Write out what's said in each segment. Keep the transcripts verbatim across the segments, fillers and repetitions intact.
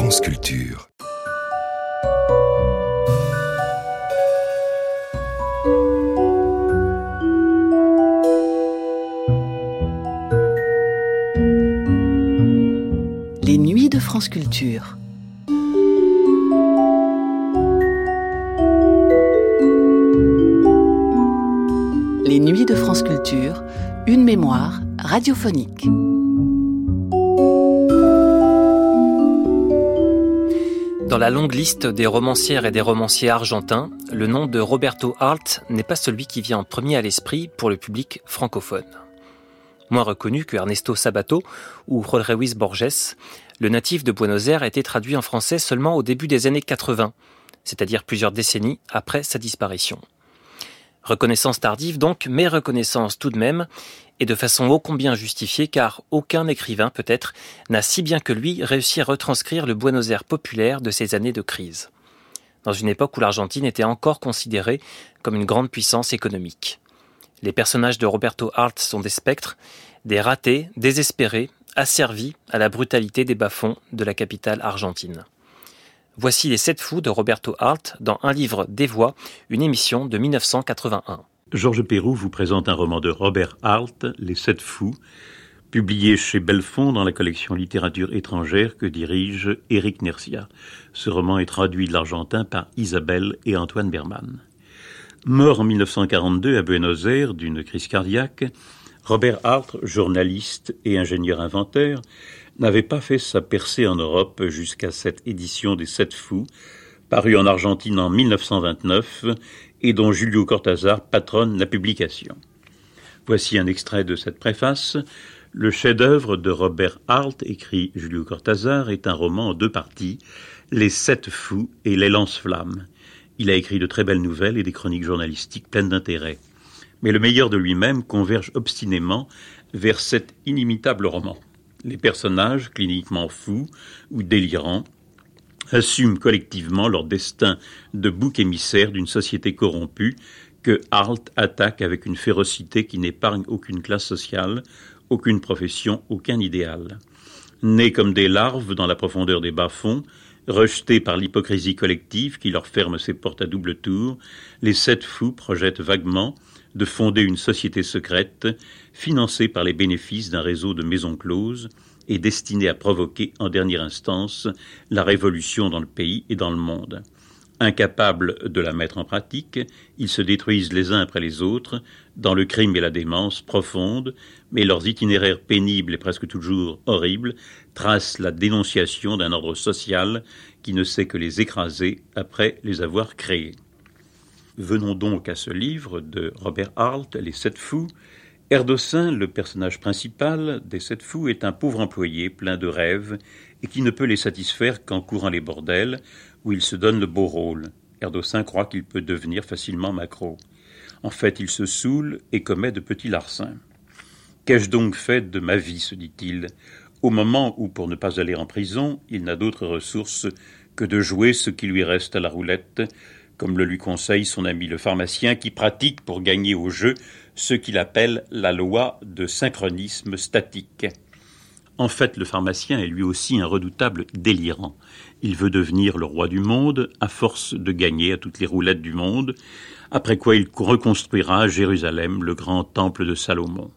France Culture. Les nuits de France Culture. Les nuits de France Culture, une mémoire radiophonique. Dans la longue liste des romancières et des romanciers argentins, le nom de Roberto Arlt n'est pas celui qui vient en premier à l'esprit pour le public francophone. Moins reconnu que Ernesto Sabato ou Jorge Luis Borges, le natif de Buenos Aires a été traduit en français seulement au début des années quatre-vingts, c'est-à-dire plusieurs décennies après sa disparition. Reconnaissance tardive donc, mais reconnaissance tout de même, et de façon ô combien justifiée, car aucun écrivain, peut-être, n'a si bien que lui réussi à retranscrire le Buenos Aires populaire de ces années de crise, dans une époque où l'Argentine était encore considérée comme une grande puissance économique. Les personnages de Roberto Arlt sont des spectres, des ratés, désespérés, asservis à la brutalité des bas-fonds de la capitale argentine. Voici Les Sept Fous de Roberto Arlt dans un livre des voix, une émission de dix-neuf cent quatre-vingt-un. Georges Perroux vous présente un roman de Robert Arlt, Les Sept Fous, publié chez Belfond dans la collection littérature étrangère que dirige Éric Nercia. Ce roman est traduit de l'argentin par Isabelle et Antoine Berman. Mort en mille neuf cent quarante-deux à Buenos Aires d'une crise cardiaque, Robert Arlt, journaliste et ingénieur inventeur, n'avait pas fait sa percée en Europe jusqu'à cette édition des Sept Fous, parue en Argentine en mille neuf cent vingt-neuf et dont Julio Cortázar patronne la publication. Voici un extrait de cette préface. Le chef-d'œuvre de Robert Arlt, écrit Julio Cortázar, est un roman en deux parties, Les Sept Fous et Les Lance-Flammes. Il a écrit de très belles nouvelles et des chroniques journalistiques pleines d'intérêt. Mais le meilleur de lui-même converge obstinément vers cet inimitable roman. Les personnages, cliniquement fous ou délirants, assument collectivement leur destin de bouc émissaire d'une société corrompue que Arlt attaque avec une férocité qui n'épargne aucune classe sociale, aucune profession, aucun idéal. Nés comme des larves dans la profondeur des bas-fonds, rejetés par l'hypocrisie collective qui leur ferme ses portes à double tour, les sept fous projettent vaguement de fonder une société secrète, financée par les bénéfices d'un réseau de maisons closes et destinée à provoquer en dernière instance la révolution dans le pays et dans le monde. Incapables de la mettre en pratique, ils se détruisent les uns après les autres dans le crime et la démence profonde, mais leurs itinéraires pénibles et presque toujours horribles tracent la dénonciation d'un ordre social qui ne sait que les écraser après les avoir créés. Venons donc à ce livre de Robert Arlt, Les Sept Fous. Erdossin, le personnage principal des Sept Fous, est un pauvre employé plein de rêves et qui ne peut les satisfaire qu'en courant les bordels où il se donne le beau rôle. Erdossin croit qu'il peut devenir facilement maquereau. En fait, il se saoule et commet de petits larcins. « Qu'ai-je donc fait de ma vie ?» se dit-il, au moment où, pour ne pas aller en prison, il n'a d'autre ressource que de jouer ce qui lui reste à la roulette, comme le lui conseille son ami le pharmacien qui pratique pour gagner au jeu ce qu'il appelle la loi de synchronisme statique. En fait, le pharmacien est lui aussi un redoutable délirant. Il veut devenir le roi du monde à force de gagner à toutes les roulettes du monde, après quoi il reconstruira à Jérusalem le grand temple de Salomon.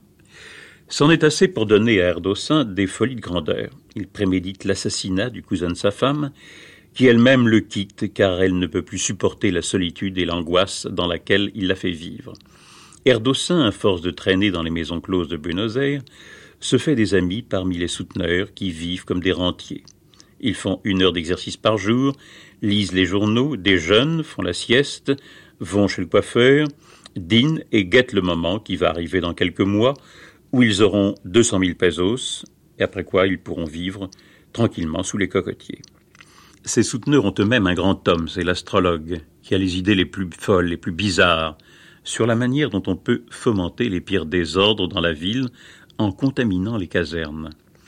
C'en est assez pour donner à Erdossin des folies de grandeur. Il prémédite l'assassinat du cousin de sa femme, qui elle-même le quitte car elle ne peut plus supporter la solitude et l'angoisse dans laquelle il la fait vivre. Erdossin, à force de traîner dans les maisons closes de Buenos Aires, se fait des amis parmi les souteneurs qui vivent comme des rentiers. Ils font une heure d'exercice par jour, lisent les journaux, déjeunent, font la sieste, vont chez le coiffeur, dînent et guettent le moment qui va arriver dans quelques mois où ils auront deux cent mille pesos et après quoi ils pourront vivre tranquillement sous les cocotiers. Ces souteneurs ont eux-mêmes un grand homme, c'est l'astrologue, qui a les idées les plus folles, les plus bizarres, sur la manière dont on peut fomenter les pires désordres dans la ville en contaminant les casernes.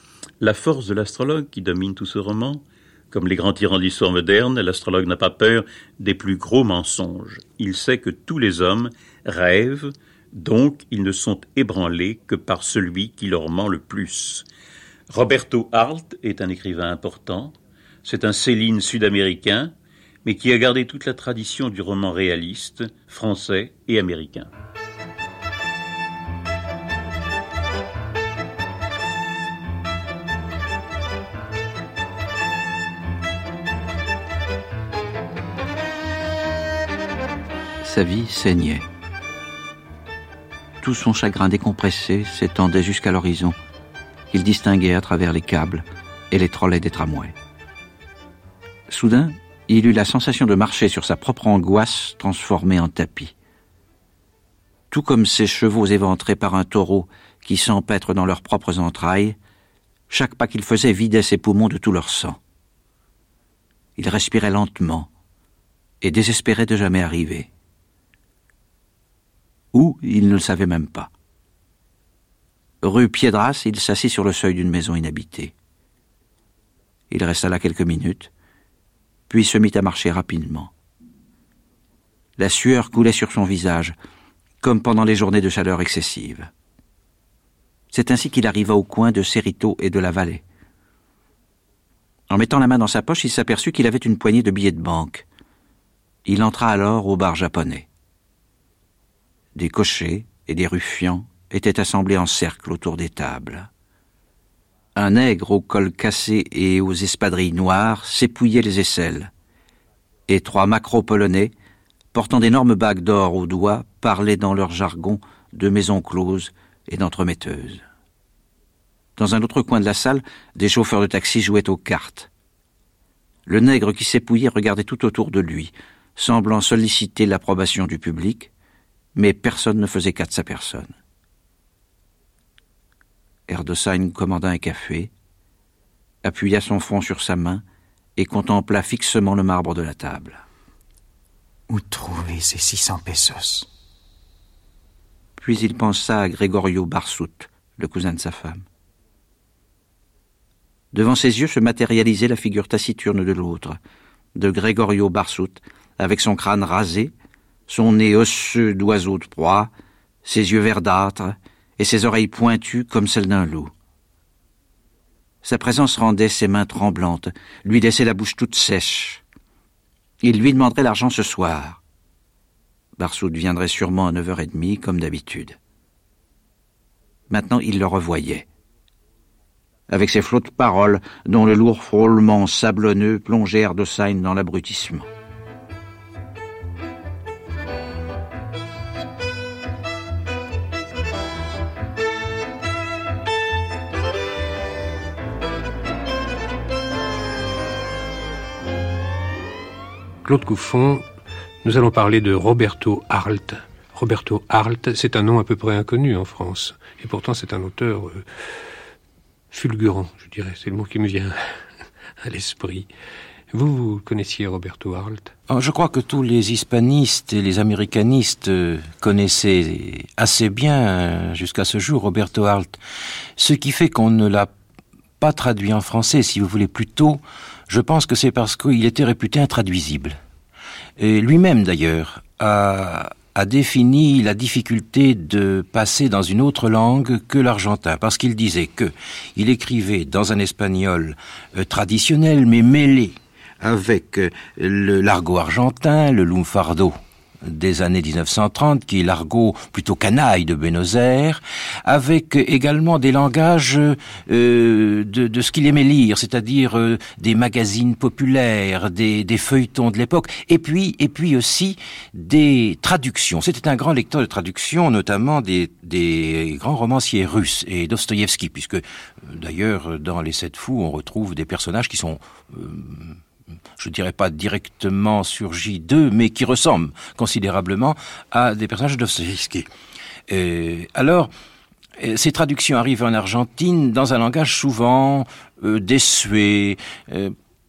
La force de l'astrologue qui domine tout ce roman, comme les grands tyrans de l'histoire moderne, l'astrologue n'a pas peur des plus gros mensonges. Il sait que tous les hommes rêvent, donc ils ne sont ébranlés que par celui qui leur ment le plus. Roberto Arlt est un écrivain important. C'est un Céline sud-américain, mais qui a gardé toute la tradition du roman réaliste, français et américain. Sa vie saignait. Tout son chagrin décompressé s'étendait jusqu'à l'horizon, qu'il distinguait à travers les câbles et les trolleys des tramways. Soudain, il eut la sensation de marcher sur sa propre angoisse transformée en tapis. Tout comme ces chevaux éventrés par un taureau qui s'empêtrent dans leurs propres entrailles, chaque pas qu'il faisait vidait ses poumons de tout leur sang. Il respirait lentement et désespérait de jamais arriver. Où, il ne le savait même pas. Rue Piedras, il s'assit sur le seuil d'une maison inhabitée. Il resta là quelques minutes, puis se mit à marcher rapidement. La sueur coulait sur son visage, comme pendant les journées de chaleur excessive. C'est ainsi qu'il arriva au coin de Cerrito et de la Vallée. En mettant la main dans sa poche, il s'aperçut qu'il avait une poignée de billets de banque. Il entra alors au bar japonais. Des cochers et des ruffians étaient assemblés en cercle autour des tables. Un nègre au col cassé et aux espadrilles noires s'épouillait les aisselles, et trois macros polonais, portant d'énormes bagues d'or aux doigts, parlaient dans leur jargon de maisons closes et d'entremetteuses. Dans un autre coin de la salle, des chauffeurs de taxi jouaient aux cartes. Le nègre qui s'épouillait regardait tout autour de lui, semblant solliciter l'approbation du public, mais personne ne faisait cas de sa personne. Erdőszény commanda un café, appuya son front sur sa main et contempla fixement le marbre de la table. Où trouver ces six cents pesos? Puis il pensa à Gregorio Barsut, le cousin de sa femme. Devant ses yeux se matérialisait la figure taciturne de l'autre, de Gregorio Barsut, avec son crâne rasé, son nez osseux d'oiseau de proie, ses yeux verdâtres et ses oreilles pointues comme celles d'un loup. Sa présence rendait ses mains tremblantes, lui laissait la bouche toute sèche. Il lui demanderait l'argent ce soir. Barsut viendrait sûrement à neuf heures trente, comme d'habitude. Maintenant, il le revoyait. Avec ses flots de paroles, dont le lourd frôlement sablonneux plongeait Erdőszény dans l'abrutissement. Claude Couffon, nous allons parler de Roberto Arlt. Roberto Arlt, c'est un nom à peu près inconnu en France. Et pourtant, c'est un auteur euh, fulgurant, je dirais. C'est le mot qui me vient à l'esprit. Vous, vous connaissiez Roberto Arlt? Je crois que tous les hispanistes et les américanistes connaissaient assez bien, jusqu'à ce jour, Roberto Arlt. Ce qui fait qu'on ne l'a pas traduit en français, si vous voulez, plutôt, je pense que c'est parce qu'il était réputé intraduisible. Et lui-même, d'ailleurs, a, a défini la difficulté de passer dans une autre langue que l'argentin, parce qu'il disait que il écrivait dans un espagnol euh, traditionnel, mais mêlé avec euh, le l'argot argentin, le lunfardo des années dix-neuf cent trente, qui est l'argot plutôt canaille de Buenos Aires, avec également des langages euh, de, de ce qu'il aimait lire, c'est-à-dire euh, des magazines populaires, des, des feuilletons de l'époque, et puis et puis aussi des traductions. C'était un grand lecteur de traductions, notamment des, des grands romanciers russes et Dostoïevski, puisque d'ailleurs dans Les Sept Fous, on retrouve des personnages qui sont... Euh, je dirais pas directement surgis d'eux, mais qui ressemblent considérablement à des personnages de Dostoïevski. Euh, alors, ces traductions arrivent en Argentine dans un langage souvent euh, désuet, euh,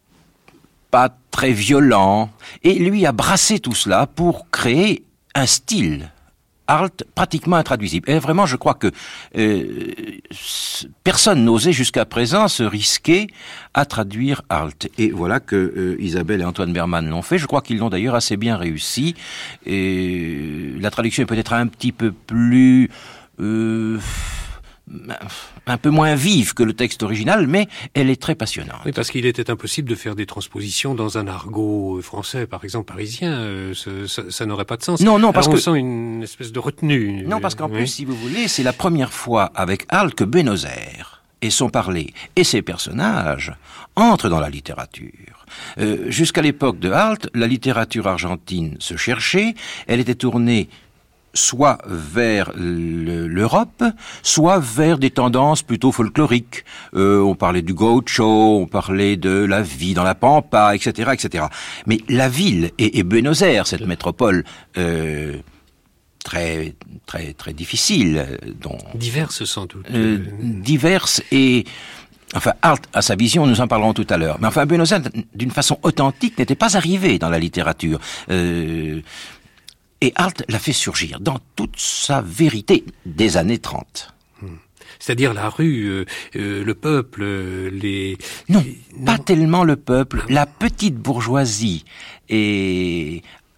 pas très violent, et lui a brassé tout cela pour créer un style Arlt pratiquement intraduisible. Et vraiment, je crois que euh, personne n'osait jusqu'à présent se risquer à traduire Arlt. Et voilà que euh, Isabelle et Antoine Berman l'ont fait. Je crois qu'ils l'ont d'ailleurs assez bien réussi. Et la traduction est peut-être un petit peu plus... Euh, un peu moins vive que le texte original, mais elle est très passionnante. Oui, parce qu'il était impossible de faire des transpositions dans un argot français, par exemple parisien. Euh, ça, ça, ça n'aurait pas de sens. Non, non, parce Alors, on que sent une espèce de retenue. Non, parce qu'en oui. plus, si vous voulez, c'est la première fois avec Arlt que Buenos Aires et son parler et ses personnages entrent dans la littérature. Euh, jusqu'à l'époque de Arlt, la littérature argentine se cherchait, elle était tournée soit vers le, l'Europe, soit vers des tendances plutôt folkloriques. Euh, on parlait du gaucho, on parlait de la vie dans la pampa, et cetera, et cetera. Mais la ville et, et Buenos Aires, cette métropole euh, très, très, très difficile, dont diverses sans doute, euh, diverses et Enfin, Arlt a sa vision, nous en parlerons tout à l'heure. Mais enfin, Buenos Aires, d'une façon authentique, n'était pas arrivé dans la littérature. Euh, et Arlt l'a fait surgir dans toute sa vérité des années trente. C'est-à-dire la rue, euh, euh, le peuple, euh, les... Non, les... pas non. tellement le peuple. La petite bourgeoisie et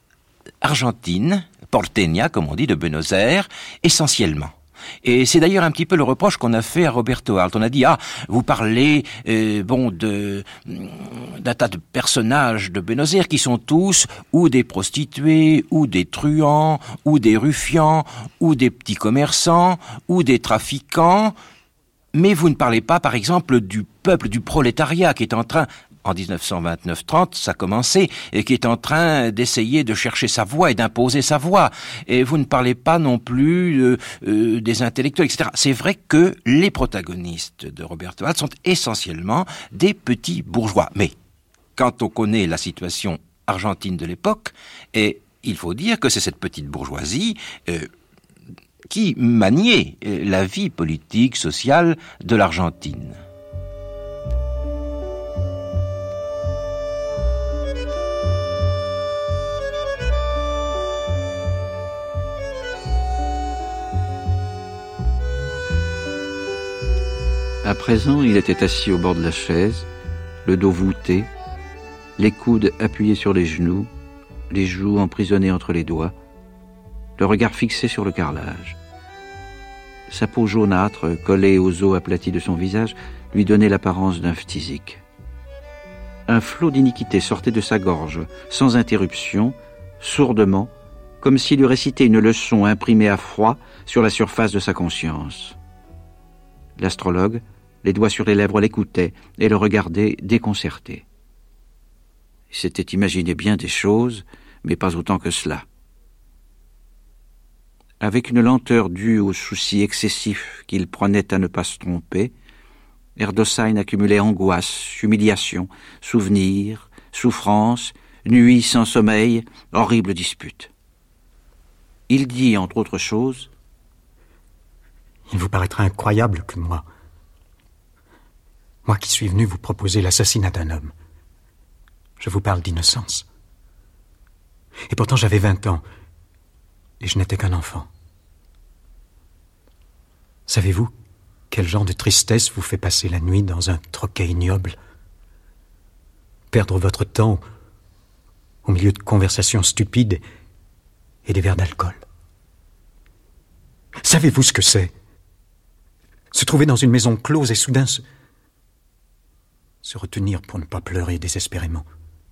argentine, porteña, comme on dit, de Buenos Aires, essentiellement. Et c'est d'ailleurs un petit peu le reproche qu'on a fait à Roberto Arlt. On a dit, ah, vous parlez, euh, bon, de, d'un tas de personnages de Buenos Aires qui sont tous ou des prostituées, ou des truands, ou des ruffians, ou des petits commerçants, ou des trafiquants. Mais vous ne parlez pas, par exemple, du peuple, du prolétariat qui est en train... En dix-neuf cent vingt-neuf trente, ça commençait, et qui est en train d'essayer de chercher sa voie et d'imposer sa voie. Et vous ne parlez pas non plus euh, euh, des intellectuels, et cetera. C'est vrai que les protagonistes de Roberto Arlt sont essentiellement des petits bourgeois. Mais quand on connaît la situation argentine de l'époque, et il faut dire que c'est cette petite bourgeoisie euh, qui maniait la vie politique, sociale de l'Argentine. À présent, il était assis au bord de la chaise, le dos voûté, les coudes appuyés sur les genoux, les joues emprisonnées entre les doigts, le regard fixé sur le carrelage. Sa peau jaunâtre, collée aux os aplatis de son visage, lui donnait l'apparence d'un phthisique. Un flot d'iniquité sortait de sa gorge, sans interruption, sourdement, comme s'il eût récité une leçon imprimée à froid sur la surface de sa conscience. L'astrologue, les doigts sur les lèvres, l'écoutait et le regardait déconcerté. Il s'était imaginé bien des choses, mais pas autant que cela. Avec une lenteur due au souci excessif qu'il prenait à ne pas se tromper, Erdőszajn accumulait angoisse, humiliation, souvenirs, souffrance, nuits sans sommeil, horribles disputes. Il dit, entre autres choses, « Il vous paraîtra incroyable que moi, moi qui suis venu vous proposer l'assassinat d'un homme, je vous parle d'innocence. Et pourtant j'avais vingt ans, et je n'étais qu'un enfant. Savez-vous quel genre de tristesse vous fait passer la nuit dans un troquet ignoble? Perdre votre temps au milieu de conversations stupides et des verres d'alcool. Savez-vous ce que c'est? Se trouver dans une maison close et soudain se... se retenir pour ne pas pleurer désespérément.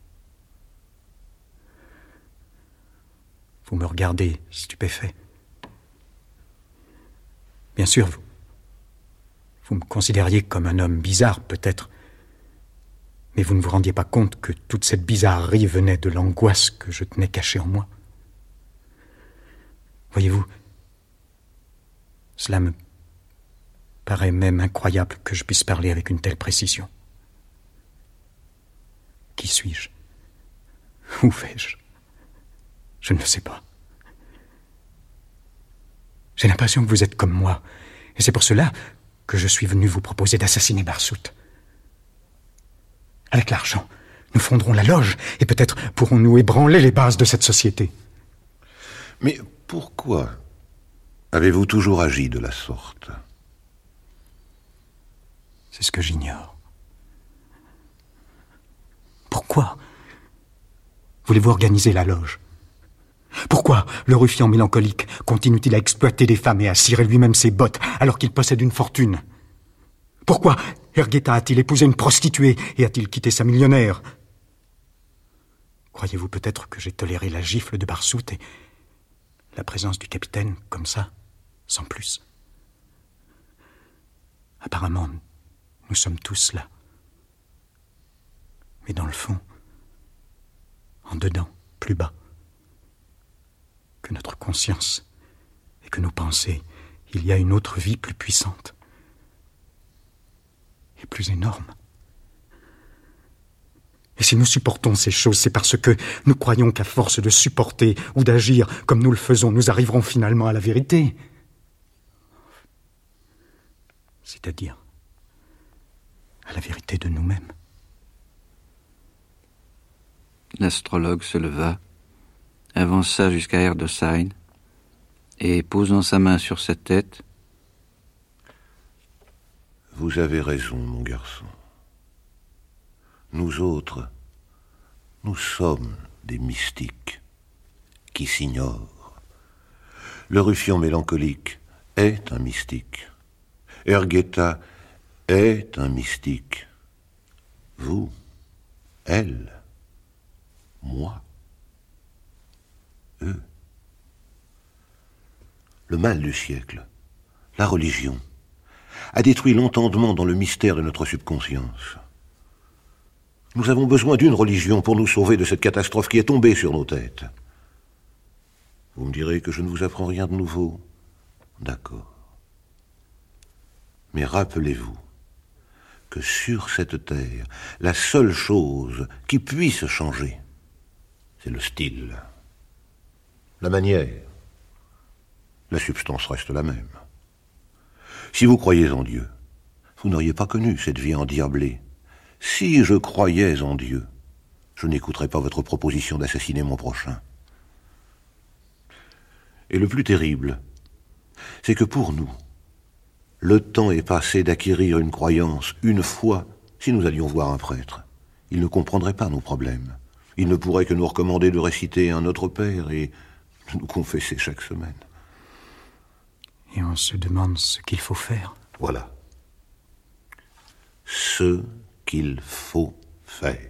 Vous me regardez, stupéfait. Bien sûr, vous, vous me considériez comme un homme bizarre, peut-être, mais vous ne vous rendiez pas compte que toute cette bizarrerie venait de l'angoisse que je tenais cachée en moi. Voyez-vous, cela me paraît même incroyable que je puisse parler avec une telle précision. Qui suis-je? Où vais-je? Je ne le sais pas. J'ai l'impression que vous êtes comme moi, et c'est pour cela que je suis venu vous proposer d'assassiner Barsout. Avec l'argent, nous fonderons la loge, et peut-être pourrons-nous ébranler les bases de cette société. Mais pourquoi avez-vous toujours agi de la sorte? C'est ce que j'ignore. Pourquoi voulez-vous organiser la loge? Pourquoi le ruffian mélancolique continue-t-il à exploiter des femmes et à cirer lui-même ses bottes alors qu'il possède une fortune? Pourquoi Ergueta a-t-il épousé une prostituée et a-t-il quitté sa millionnaire? Croyez-vous peut-être que j'ai toléré la gifle de Barsout et la présence du capitaine comme ça, sans plus? Apparemment, nous sommes tous là. Mais dans le fond, en dedans, plus bas, que notre conscience et que nos pensées, il y a une autre vie plus puissante et plus énorme. Et si nous supportons ces choses, c'est parce que nous croyons qu'à force de supporter ou d'agir comme nous le faisons, nous arriverons finalement à la vérité. C'est-à-dire à la vérité de nous-mêmes. L'astrologue se leva, avança jusqu'à Erdosheim et, posant sa main sur sa tête, « Vous avez raison, mon garçon. Nous autres, nous sommes des mystiques qui s'ignorent. Le ruffian mélancolique est un mystique. Ergueta est un mystique. Vous, elle, moi, eux. Le mal du siècle, la religion, a détruit l'entendement dans le mystère de notre subconscience. Nous avons besoin d'une religion pour nous sauver de cette catastrophe qui est tombée sur nos têtes. Vous me direz que je ne vous apprends rien de nouveau. D'accord. Mais rappelez-vous que sur cette terre, la seule chose qui puisse changer, c'est le style, la manière. La substance reste la même. Si vous croyez en Dieu, vous n'auriez pas connu cette vie endiablée. Si je croyais en Dieu, je n'écouterais pas votre proposition d'assassiner mon prochain. Et le plus terrible, c'est que pour nous, le temps est passé d'acquérir une croyance une fois. Si nous allions voir un prêtre, il ne comprendrait pas nos problèmes. Il ne pourrait que nous recommander de réciter un Notre Père et de nous confesser chaque semaine. Et on se demande ce qu'il faut faire. Voilà. Ce qu'il faut faire.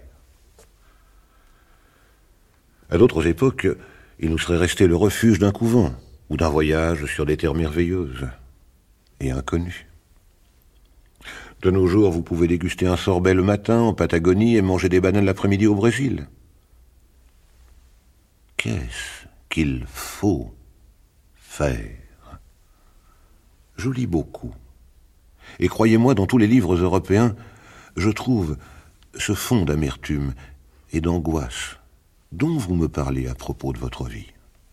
À d'autres époques, il nous serait resté le refuge d'un couvent ou d'un voyage sur des terres merveilleuses et inconnues. De nos jours, vous pouvez déguster un sorbet le matin en Patagonie et manger des bananes l'après-midi au Brésil. Qu'est-ce qu'il faut faire? Je lis beaucoup. Et croyez-moi, dans tous les livres européens, je trouve ce fond d'amertume et d'angoisse dont vous me parlez à propos de votre vie.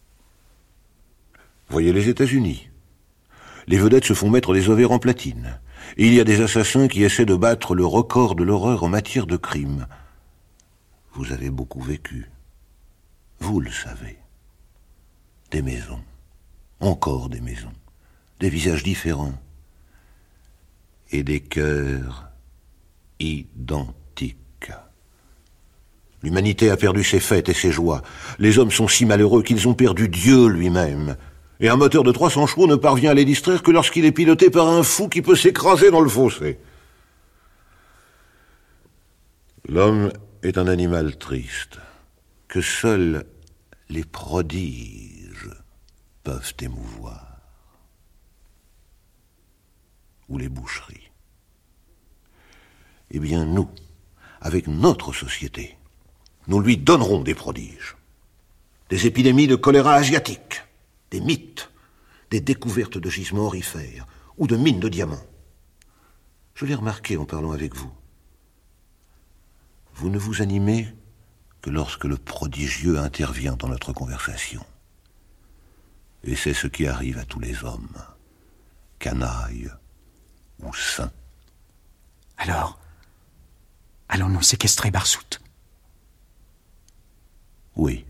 Voyez les États-Unis. Les vedettes se font mettre des ovaires en platine. Et il y a des assassins qui essaient de battre le record de l'horreur en matière de crime. Vous avez beaucoup vécu. Vous le savez. Des maisons. Encore des maisons. Des visages différents. Et des cœurs identiques. L'humanité a perdu ses fêtes et ses joies. Les hommes sont si malheureux qu'ils ont perdu Dieu lui-même. Et un moteur de trois cents chevaux ne parvient à les distraire que lorsqu'il est piloté par un fou qui peut s'écraser dans le fossé. L'homme est un animal triste, que seuls les prodiges peuvent émouvoir. Ou les boucheries. Eh bien, nous, avec notre société, nous lui donnerons des prodiges. Des épidémies de choléra asiatique, des mythes, des découvertes de gisements aurifères ou de mines de diamants. Je l'ai remarqué en parlant avec vous. Vous ne vous animez que lorsque le prodigieux intervient dans notre conversation. Et c'est ce qui arrive à tous les hommes, canailles ou saints. Alors, allons-nous séquestrer Barsout? Oui.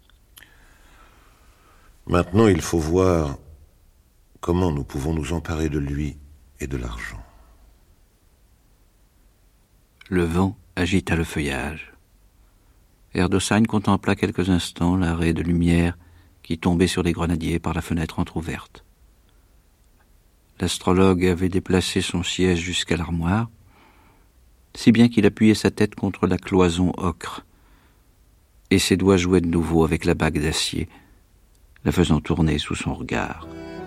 Maintenant, il faut voir comment nous pouvons nous emparer de lui et de l'argent. Le vent agita le feuillage. Erdosheim contempla quelques instants l'arrêt de lumière qui tombaient sur les grenadiers par la fenêtre entr'ouverte. L'astrologue avait déplacé son siège jusqu'à l'armoire, si bien qu'il appuyait sa tête contre la cloison ocre, et ses doigts jouaient de nouveau avec la bague d'acier, la faisant tourner sous son regard.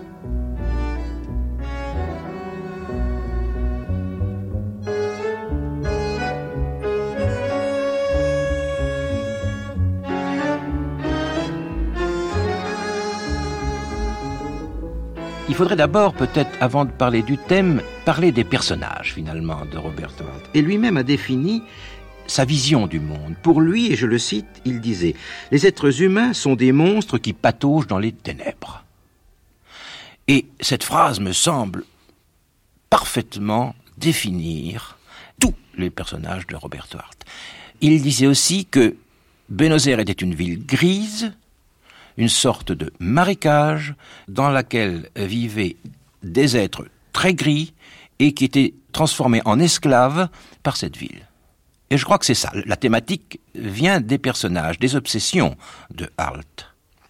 Il faudrait d'abord, peut-être, avant de parler du thème, parler des personnages, finalement, de Roberto Arlt. Et lui-même a défini sa vision du monde. Pour lui, et je le cite, il disait « Les êtres humains sont des monstres qui pataugent dans les ténèbres. » Et cette phrase me semble parfaitement définir tous les personnages de Roberto Arlt. Il disait aussi que Buenos Aires était une ville grise, une sorte de marécage dans laquelle vivaient des êtres très gris et qui étaient transformés en esclaves par cette ville. Et je crois que c'est ça. La thématique vient des personnages, des obsessions de Arlt.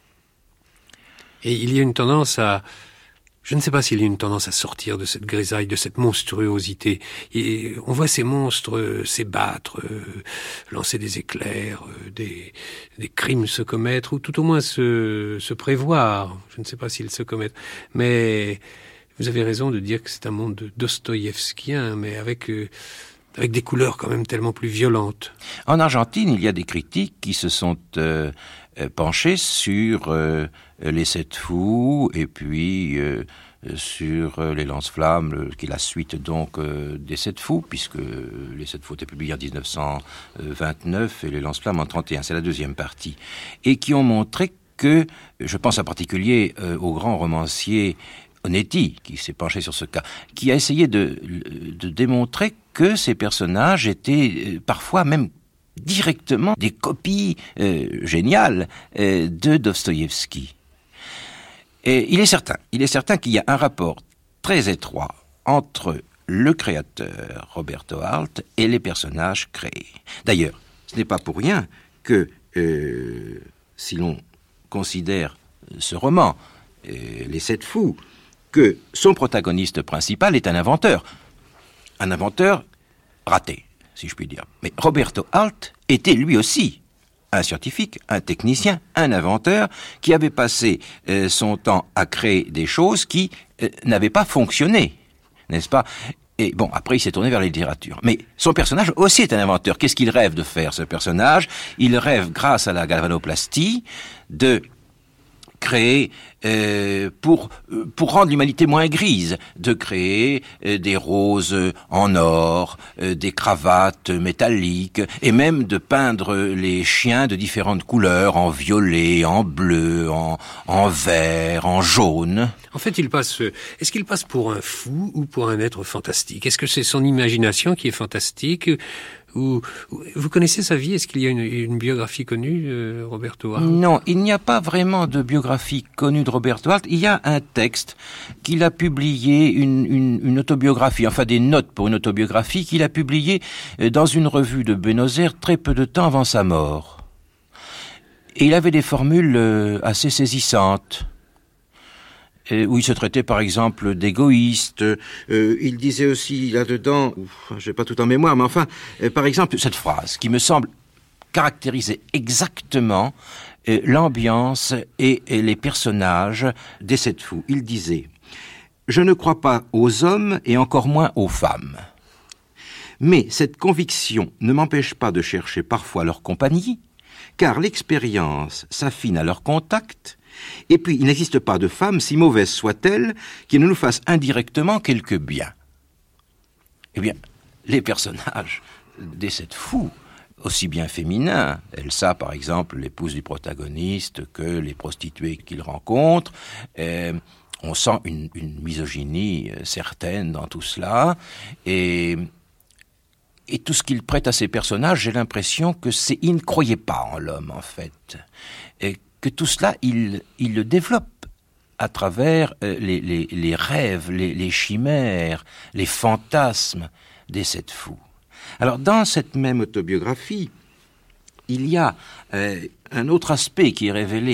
Et il y a une tendance à... Je ne sais pas s'il y a une tendance à sortir de cette grisaille, de cette monstruosité. Et on voit ces monstres euh, s'ébattre, euh, lancer des éclairs, euh, des, des crimes se commettre, ou tout au moins se, se prévoir. Je ne sais pas s'ils se commettent. Mais vous avez raison de dire que c'est un monde dostoïevskien, mais avec... Euh, avec des couleurs quand même tellement plus violentes. En Argentine, il y a des critiques qui se sont euh, penchés sur euh, les Sept Fous et puis euh, sur euh, les Lance-Flammes, qui est la suite donc euh, des Sept Fous, puisque les Sept Fous étaient publiés en dix-neuf cent vingt-neuf et les Lance-Flammes en trente et un, c'est la deuxième partie, et qui ont montré que, je pense en particulier euh, au grand romancier Onetti, qui s'est penché sur ce cas, qui a essayé de, de démontrer que ces personnages étaient parfois même directement des copies euh, géniales euh, de Dostoïevski. Et il est certain, il est certain qu'il y a un rapport très étroit entre le créateur, Roberto Arlt, et les personnages créés. D'ailleurs, ce n'est pas pour rien que, euh, si l'on considère ce roman, euh, Les Sept Fous, que son protagoniste principal est un inventeur. Un inventeur raté, si je puis dire. Mais Roberto Arlt était lui aussi un scientifique, un technicien, un inventeur qui avait passé euh, son temps à créer des choses qui euh, n'avaient pas fonctionné, n'est-ce pas ? Et bon, après il s'est tourné vers la littérature. Mais son personnage aussi est un inventeur. Qu'est-ce qu'il rêve de faire, ce personnage ? Il rêve, grâce à la galvanoplastie, de créer, euh, pour pour rendre l'humanité moins grise, de créer euh, des roses en or, euh, des cravates métalliques, et même de peindre les chiens de différentes couleurs, en violet, en bleu, en, en vert, en jaune. En fait, il passe. Est-ce qu'il passe pour un fou ou pour un être fantastique ? Est-ce que c'est son imagination qui est fantastique ? Ou, vous connaissez sa vie ? Est-ce qu'il y a une, une biographie connue de Roberto Arlt ? Non, il n'y a pas vraiment de biographie connue de Roberto Arlt. Il y a un texte qu'il a publié, une, une, une autobiographie, enfin des notes pour une autobiographie qu'il a publiée dans une revue de Buenos Aires très peu de temps avant sa mort. Et il avait des formules assez saisissantes, où il se traitait par exemple d'égoïste. Euh, il disait aussi là-dedans, je n'ai pas tout en mémoire, mais enfin, euh, par exemple, cette phrase qui me semble caractériser exactement euh, l'ambiance et, et les personnages des Sept Fous. Il disait « Je ne crois pas aux hommes et encore moins aux femmes. Mais cette conviction ne m'empêche pas de chercher parfois leur compagnie, car l'expérience s'affine à leur contact. Et puis, il n'existe pas de femme, si mauvaise soit-elle, qui ne nous fasse indirectement quelque bien. » Eh bien, les personnages des Sept Fous, aussi bien féminins, Elsa par exemple, l'épouse du protagoniste, que les prostituées qu'il rencontre, euh, on sent une, une misogynie certaine dans tout cela, et... Et tout ce qu'il prête à ces personnages, j'ai l'impression que c'est... Il ne croyait pas en l'homme, en fait. Et que tout cela, il, il le développe à travers euh, les, les, les rêves, les, les chimères, les fantasmes des Sept Fous. Alors, dans cette même autobiographie, il y a euh, un autre aspect qui est révélé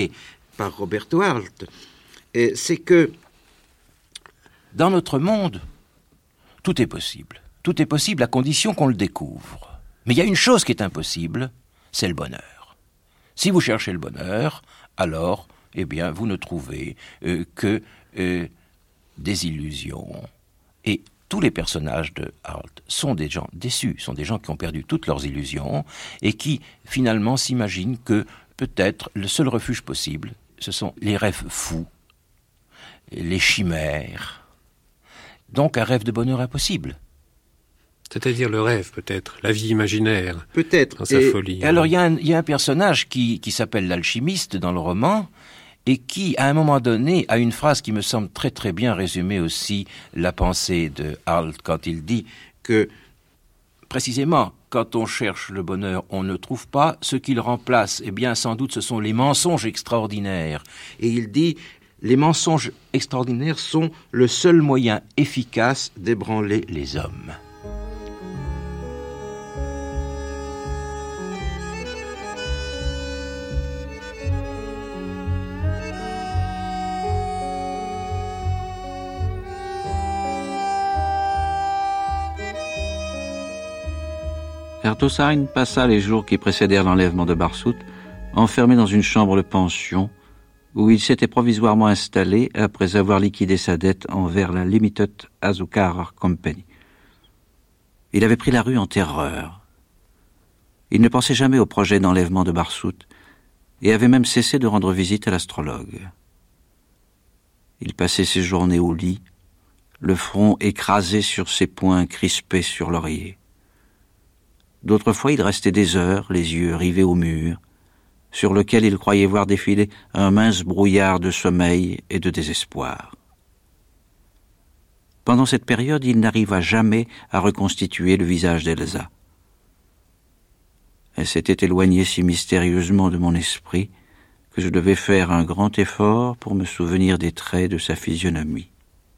par Roberto Arlt, c'est que dans notre monde, tout est possible. Tout est possible à condition qu'on le découvre. Mais il y a une chose qui est impossible, c'est le bonheur. Si vous cherchez le bonheur, alors, eh bien, vous ne trouvez euh, que euh, des illusions. Et tous les personnages de Arlt sont des gens déçus, sont des gens qui ont perdu toutes leurs illusions et qui, finalement, s'imaginent que peut-être le seul refuge possible, ce sont les rêves fous, les chimères. Donc un rêve de bonheur impossible. C'est-à-dire le rêve, peut-être, la vie imaginaire. Peut-être. Dans sa et, folie. Et alors il y, y a un personnage qui, qui s'appelle l'alchimiste dans le roman, et qui, à un moment donné, a une phrase qui me semble très très bien résumer aussi la pensée de Arlt quand il dit que, précisément, quand on cherche le bonheur, on ne trouve pas. Ce qu'il remplace, eh bien, sans doute, ce sont les mensonges extraordinaires. Et il dit, les mensonges extraordinaires sont le seul moyen efficace d'ébranler les hommes. Erdőszény passa les jours qui précédèrent l'enlèvement de Barsut, enfermé dans une chambre de pension, où il s'était provisoirement installé après avoir liquidé sa dette envers la Limited Azucar Company. Il avait pris la rue en terreur. Il ne pensait jamais au projet d'enlèvement de Barsut et avait même cessé de rendre visite à l'astrologue. Il passait ses journées au lit, le front écrasé sur ses poings crispés sur l'oreiller. D'autres fois, il restait des heures, les yeux rivés au mur, sur lequel il croyait voir défiler un mince brouillard de sommeil et de désespoir. Pendant cette période, il n'arriva jamais à reconstituer le visage d'Elsa. Elle s'était éloignée si mystérieusement de mon esprit que je devais faire un grand effort pour me souvenir des traits de sa physionomie.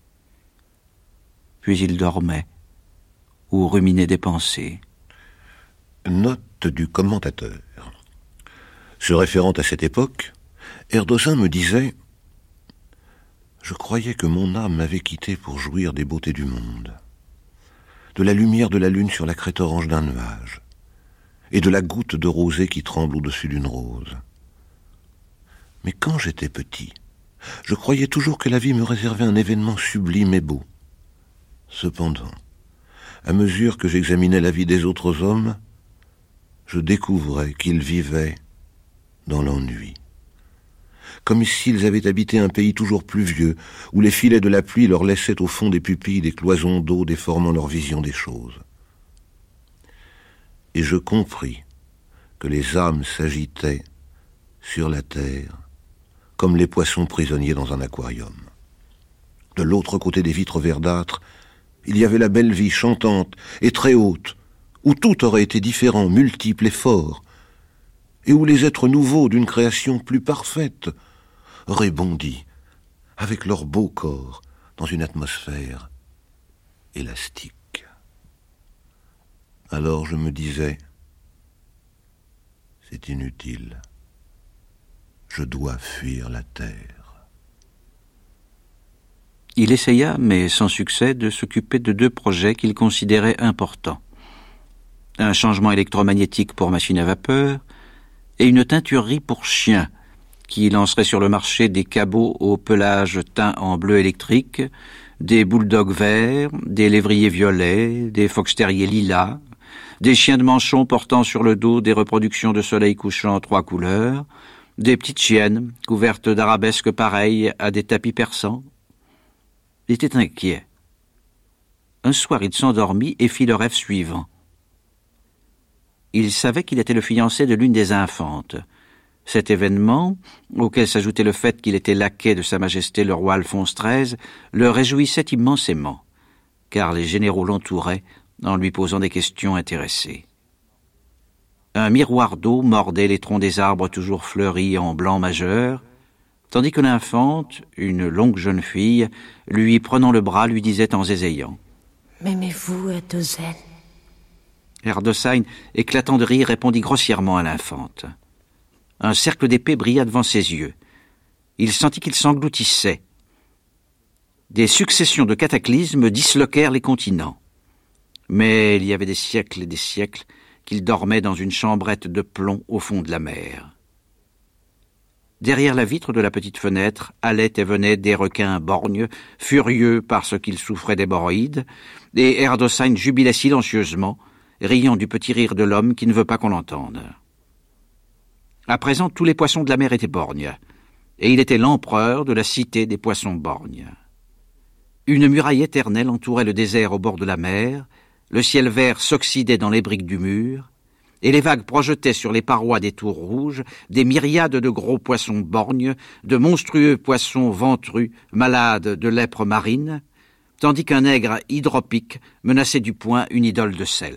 Puis il dormait ou ruminait des pensées. Note du commentateur. Se référant à cette époque, Erdőszény me disait « Je croyais que mon âme m'avait quitté pour jouir des beautés du monde, de la lumière de la lune sur la crête orange d'un nuage, et de la goutte de rosée qui tremble au-dessus d'une rose. Mais quand j'étais petit, je croyais toujours que la vie me réservait un événement sublime et beau. Cependant, à mesure que j'examinais la vie des autres hommes, je découvrais qu'ils vivaient dans l'ennui. Comme s'ils avaient habité un pays toujours pluvieux, où les filets de la pluie leur laissaient au fond des pupilles des cloisons d'eau déformant leur vision des choses. Et je compris que les âmes s'agitaient sur la terre comme les poissons prisonniers dans un aquarium. De l'autre côté des vitres verdâtres, il y avait la belle vie chantante et très haute, où tout aurait été différent, multiple et fort, et où les êtres nouveaux d'une création plus parfaite auraient bondi, avec leur beau corps, dans une atmosphère élastique. Alors je me disais, c'est inutile, je dois fuir la terre. Il essaya, mais sans succès, de s'occuper de deux projets qu'il considérait importants. Un changement électromagnétique pour machine à vapeur et une teinturerie pour chiens qui lancerait sur le marché des cabots au pelage teint en bleu électrique, des bulldogs verts, des lévriers violets, des fox terriers lilas, des chiens de manchon portant sur le dos des reproductions de soleil couchant en trois couleurs, des petites chiennes couvertes d'arabesques pareilles à des tapis persans. Il était inquiet. Un soir, il s'endormit et fit le rêve suivant. Il savait qu'il était le fiancé de l'une des infantes. Cet événement, auquel s'ajoutait le fait qu'il était laquais de Sa Majesté le roi Alphonse treize, le réjouissait immensément, car les généraux l'entouraient en lui posant des questions intéressées. Un miroir d'eau mordait les troncs des arbres toujours fleuris en blanc majeur, tandis que l'infante, une longue jeune fille, lui prenant le bras, lui disait en zézayant « M'aimez-vous, Erdőszény ?» Erdőszény, éclatant de rire, répondit grossièrement à l'infante. Un cercle d'épée brilla devant ses yeux. il sentit qu'il s'engloutissait. Des successions de cataclysmes disloquèrent les continents. Mais il y avait des siècles et des siècles qu'il dormait dans une chambrette de plomb au fond de la mer. Derrière la vitre de la petite fenêtre allaient et venaient des requins borgnes, furieux parce qu'ils souffraient d'hémorroïdes, et Erdosheim jubilait silencieusement, riant du petit rire de l'homme qui ne veut pas qu'on l'entende. À présent, tous les poissons de la mer étaient borgnes, et il était l'empereur de la cité des poissons borgnes. Une muraille éternelle entourait le désert au bord de la mer, le ciel vert s'oxydait dans les briques du mur, et les vagues projetaient sur les parois des tours rouges des myriades de gros poissons borgnes, de monstrueux poissons ventrus, malades de lèpre marine, tandis qu'un nègre hydropique menaçait du poing une idole de sel.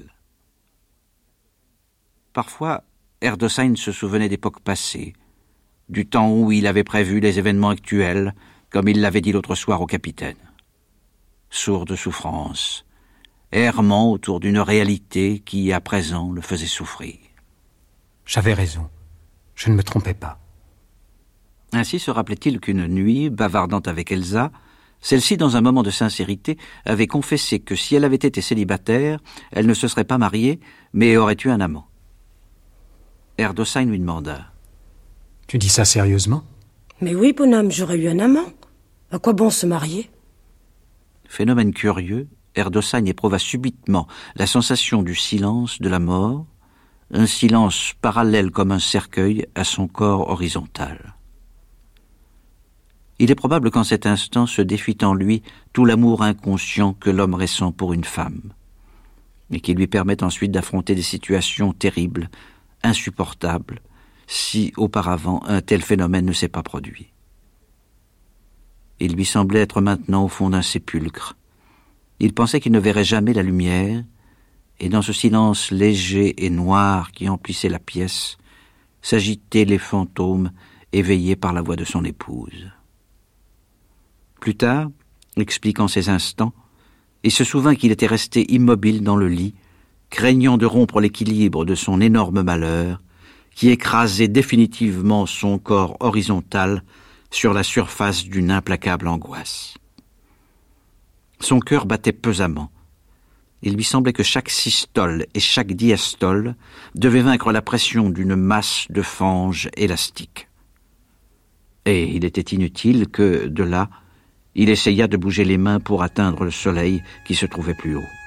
Parfois, Erdosheim se souvenait d'époques passées, du temps où il avait prévu les événements actuels, comme il l'avait dit l'autre soir au capitaine. Sourd de souffrance, errant autour d'une réalité qui, à présent, le faisait souffrir. J'avais raison. Je ne me trompais pas. Ainsi se rappelait-il qu'une nuit, bavardant avec Elsa, celle-ci, dans un moment de sincérité, avait confessé que si elle avait été célibataire, elle ne se serait pas mariée, mais aurait eu un amant. Erdosheim lui demanda. « Tu dis ça sérieusement ?»« Mais oui, bonhomme, j'aurais eu un amant. À quoi bon se marier ?» Phénomène curieux, Erdosheim éprouva subitement la sensation du silence de la mort, un silence parallèle comme un cercueil à son corps horizontal. Il est probable qu'en cet instant se défit en lui tout l'amour inconscient que l'homme ressent pour une femme, et qui lui permet ensuite d'affronter des situations terribles, insupportables, si auparavant un tel phénomène ne s'est pas produit. Il lui semblait être maintenant au fond d'un sépulcre. Il pensait qu'il ne verrait jamais la lumière, et dans ce silence léger et noir qui emplissait la pièce, s'agitaient les fantômes éveillés par la voix de son épouse. Plus tard, expliquant ces instants, il se souvint qu'il était resté immobile dans le lit, craignant de rompre l'équilibre de son énorme malheur, qui écrasait définitivement son corps horizontal sur la surface d'une implacable angoisse. Son cœur battait pesamment. Il lui semblait que chaque systole et chaque diastole devaient vaincre la pression d'une masse de fange élastique. Et il était inutile que, de là, il essaya de bouger les mains pour atteindre le soleil qui se trouvait plus haut.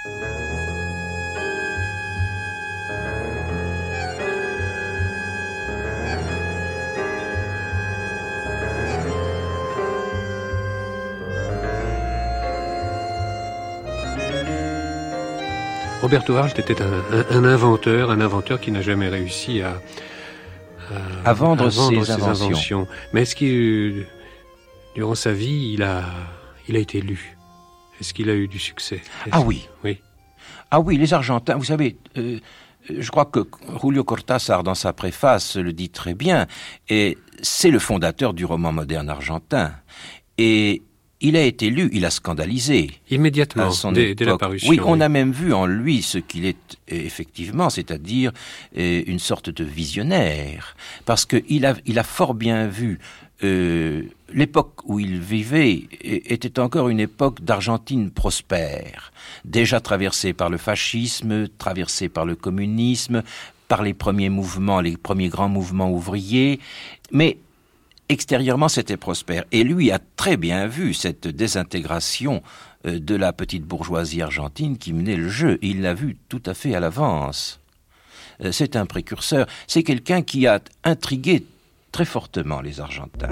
Roberto Arlt était un, un, un inventeur, un inventeur qui n'a jamais réussi à, à, à vendre, à vendre ses, ses inventions. inventions. Mais est-ce qu'il, durant sa vie, il a, il a été lu? Est-ce qu'il a eu du succès? Est-ce... Ah oui. Oui. Ah oui, les Argentins, vous savez, euh, je crois que Julio Cortázar, dans sa préface, le dit très bien, et c'est le fondateur du roman moderne argentin. Et il a été lu, il a scandalisé. Immédiatement, dès, dès la parution. Oui, on a même vu en lui ce qu'il est effectivement, c'est-à-dire euh, une sorte de visionnaire. Parce qu'il a, il a fort bien vu euh, l'époque où il vivait était encore une époque d'Argentine prospère, déjà traversée par le fascisme, traversée par le communisme, par les premiers mouvements, les premiers grands mouvements ouvriers, mais extérieurement, c'était prospère. Et lui a très bien vu cette désintégration de la petite bourgeoisie argentine qui menait le jeu. Il l'a vu tout à fait à l'avance. C'est un précurseur. C'est quelqu'un qui a intrigué très fortement les Argentins.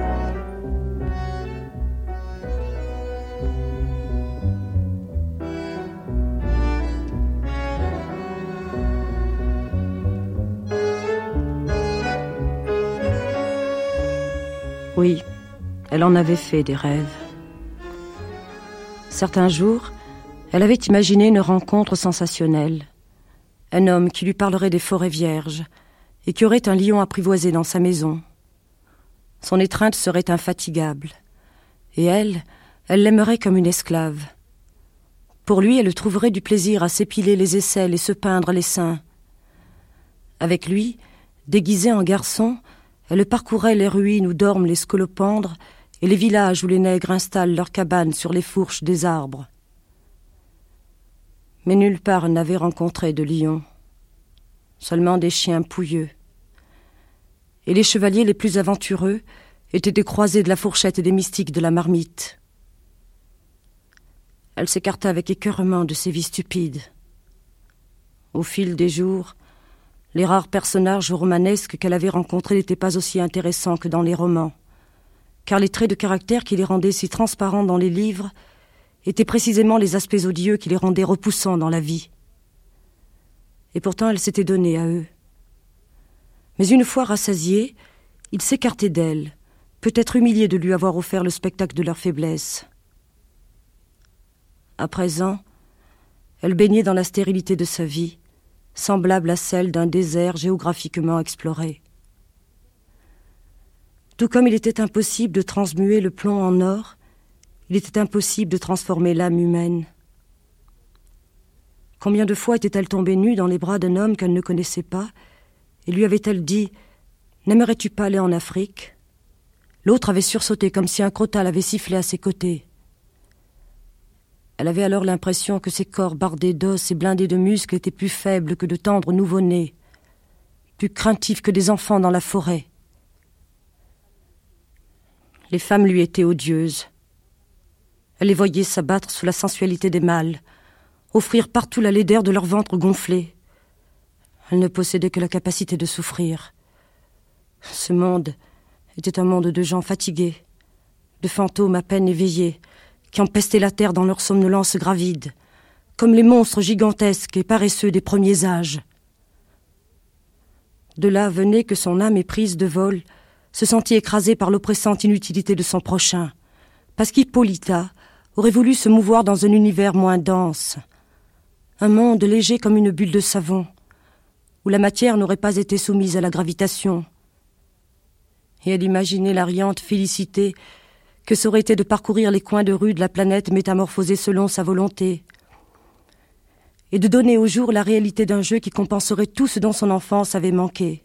Oui, elle en avait fait des rêves. Certains jours, elle avait imaginé une rencontre sensationnelle. Un homme qui lui parlerait des forêts vierges et qui aurait un lion apprivoisé dans sa maison. Son étreinte serait infatigable. Et elle, elle l'aimerait comme une esclave. Pour lui, elle trouverait du plaisir à s'épiler les aisselles et se peindre les seins. Avec lui, déguisée en garçon, Elle parcourait les ruines où dorment les scolopendres et les villages où les nègres installent leurs cabanes sur les fourches des arbres. Mais nulle part elle n'avait rencontré de lions, seulement des chiens pouilleux. Et les chevaliers les plus aventureux étaient des croisés de la fourchette et des mystiques de la marmite. Elle s'écarta avec écœurement de ces vies stupides. Au fil des jours, les rares personnages romanesques qu'elle avait rencontrés n'étaient pas aussi intéressants que dans les romans, car les traits de caractère qui les rendaient si transparents dans les livres étaient précisément les aspects odieux qui les rendaient repoussants dans la vie. Et pourtant elle s'était donnée à eux. Mais une fois rassasiés, ils s'écartaient d'elle, peut-être humiliés de lui avoir offert le spectacle de leur faiblesse. À présent, elle baignait dans la stérilité de sa vie, semblable à celle d'un désert géographiquement exploré. Tout comme il était impossible de transmuer le plomb en or, il était impossible de transformer l'âme humaine. Combien de fois était-elle tombée nue dans les bras d'un homme qu'elle ne connaissait pas, et lui avait-elle dit « N'aimerais-tu pas aller en Afrique ?» L'autre avait sursauté comme si un crotale avait sifflé à ses côtés. Elle avait alors l'impression que ses corps bardés d'os et blindés de muscles étaient plus faibles que de tendres nouveau-nés, plus craintifs que des enfants dans la forêt. Les femmes lui étaient odieuses. Elle les voyait s'abattre sous la sensualité des mâles, offrir partout la laideur de leur ventre gonflé. Elle ne possédait que la capacité de souffrir. Ce monde était un monde de gens fatigués, de fantômes à peine éveillés, qui empestaient la terre dans leur somnolence gravide, comme les monstres gigantesques et paresseux des premiers âges. De là venait que son âme éprise de vol se sentit écrasée par l'oppressante inutilité de son prochain, parce qu'Hippolyta aurait voulu se mouvoir dans un univers moins dense, un monde léger comme une bulle de savon, où la matière n'aurait pas été soumise à la gravitation. Et elle imaginait la riante félicité que ça aurait été de parcourir les coins de rue de la planète métamorphosée selon sa volonté, et de donner au jour la réalité d'un jeu qui compenserait tout ce dont son enfance avait manqué.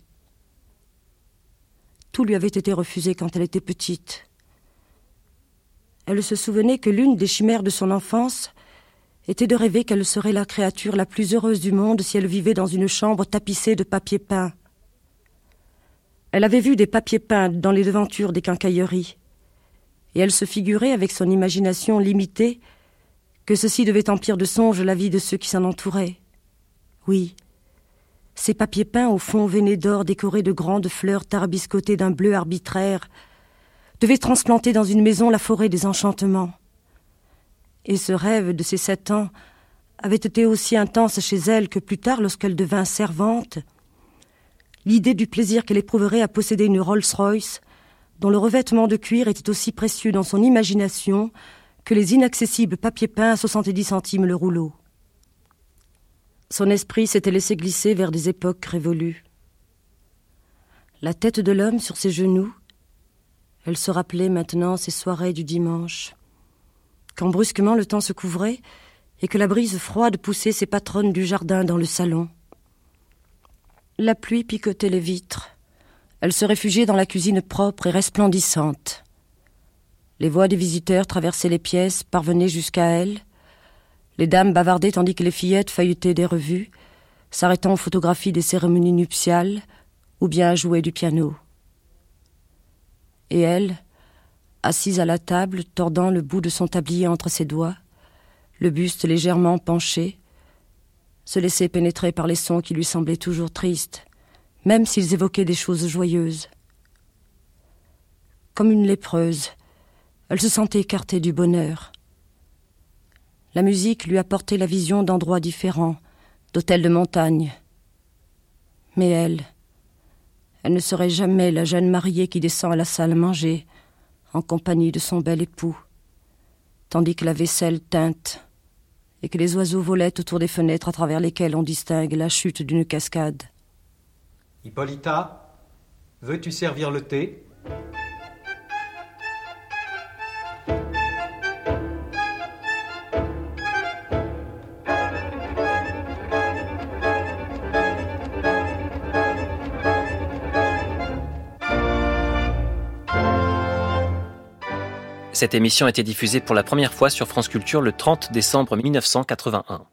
Tout lui avait été refusé quand elle était petite. Elle se souvenait que l'une des chimères de son enfance était de rêver qu'elle serait la créature la plus heureuse du monde si elle vivait dans une chambre tapissée de papier peint. Elle avait vu des papiers peints dans les devantures des quincailleries, et elle se figurait, avec son imagination limitée, que ceci devait emplir de songes la vie de ceux qui s'en entouraient. Oui, ces papiers peints au fond veiné d'or décorés de grandes fleurs tarabiscotées d'un bleu arbitraire devaient transplanter dans une maison la forêt des enchantements. Et ce rêve de ses sept ans avait été aussi intense chez elle que plus tard, lorsqu'elle devint servante, l'idée du plaisir qu'elle éprouverait à posséder une Rolls-Royce dont le revêtement de cuir était aussi précieux dans son imagination que les inaccessibles papiers peints à soixante-dix centimes le rouleau. Son esprit s'était laissé glisser vers des époques révolues. La tête de l'homme sur ses genoux, elle se rappelait maintenant ces soirées du dimanche, quand brusquement le temps se couvrait et que la brise froide poussait ses patronnes du jardin dans le salon. La pluie picotait les vitres. Elle se réfugiait dans la cuisine propre et resplendissante. Les voix des visiteurs traversaient les pièces, parvenaient jusqu'à elle. Les dames bavardaient tandis que les fillettes feuilletaient des revues, s'arrêtant aux photographies des cérémonies nuptiales ou bien à jouer du piano. Et elle, assise à la table, tordant le bout de son tablier entre ses doigts, le buste légèrement penché, se laissait pénétrer par les sons qui lui semblaient toujours tristes, même s'ils évoquaient des choses joyeuses. Comme une lépreuse, elle se sentait écartée du bonheur. La musique lui apportait la vision d'endroits différents, d'hôtels de montagne. Mais elle, elle ne serait jamais la jeune mariée qui descend à la salle manger, en compagnie de son bel époux, tandis que la vaisselle teinte et que les oiseaux volaient autour des fenêtres à travers lesquelles on distingue la chute d'une cascade. Hippolyta, veux-tu servir le thé ? Cette émission a été diffusée pour la première fois sur France Culture le trente décembre mille neuf cent quatre-vingt-un.